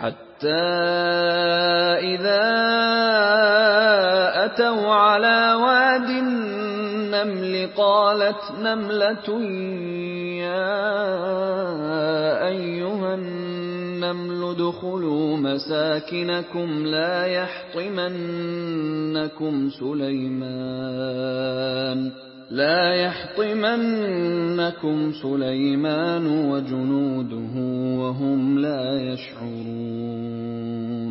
حَتَّىٰ إِذَا أَتَوْا عَلَىٰ وَادِ النَّمْلِ قَالَتْ نَمْلَةٌ يَا أَيُّهَا النَّمْلُ ادْخُلُوا مَسَاكِنَكُمْ لَا يَحْطِمَنَّكُمْ سُلَيْمَانُ وَجُنُودُهُ وَهُمْ لَا يَشْعُرُونَ